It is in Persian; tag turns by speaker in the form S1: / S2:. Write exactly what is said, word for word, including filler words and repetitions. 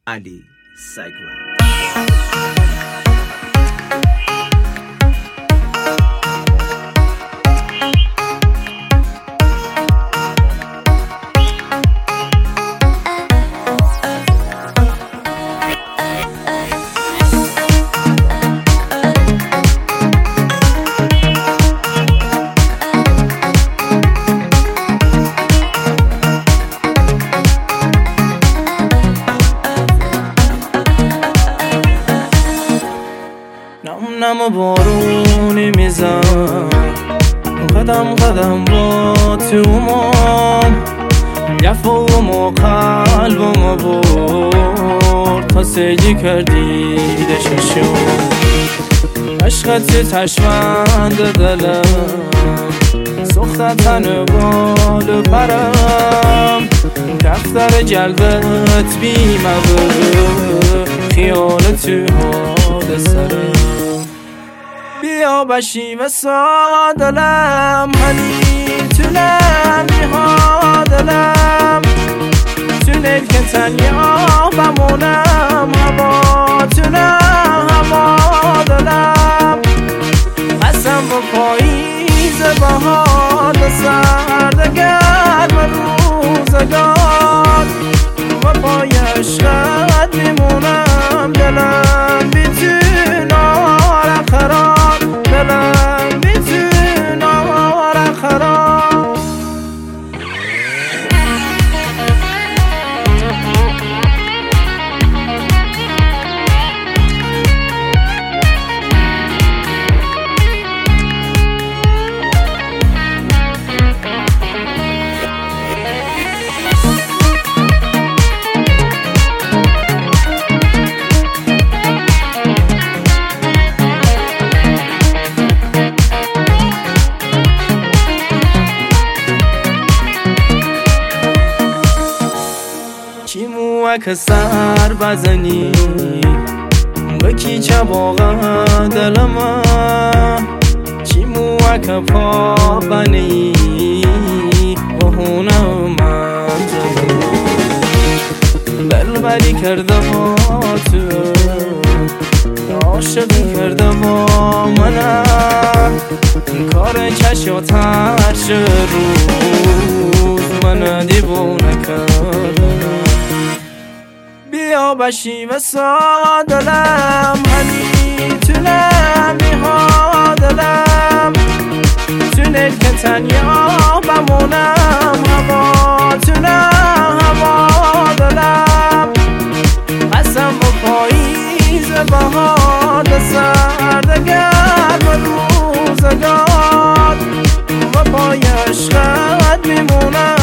S1: علی سگ‌ور.
S2: نم نم بارونی میزن قدم قدم با تو مام گفتم و قلبم برد تا سیدی کردی دششم عشقت تشوند دلم سخت تن بال پرم دفتر جلبت بیمه خیال تو حال سرم بیا بشی و سادلم هنی تونم بیها دلم تو لیل که تنیا بمونم هوا تونم هوا دلم قسم با پاییز بهار سرد گرم روزگار و پای عشقت میمونم دلم بیتون آره خراب دلم بیتون آره خراب که سر بزنی وکی چباغه دلم چی موه که پا بنی و هونه من دل بری کرده با تو عاشقی کرده با منم کار چشات هر چه روز من دیوونه کردم بیا بشی و سادلم هنی تونم بیها دلم تو لیل که تنیا بمونم هوا تونم هوا دلم قسم با پاییز بهار سرد گرم روزگار و پای عشقت میمونم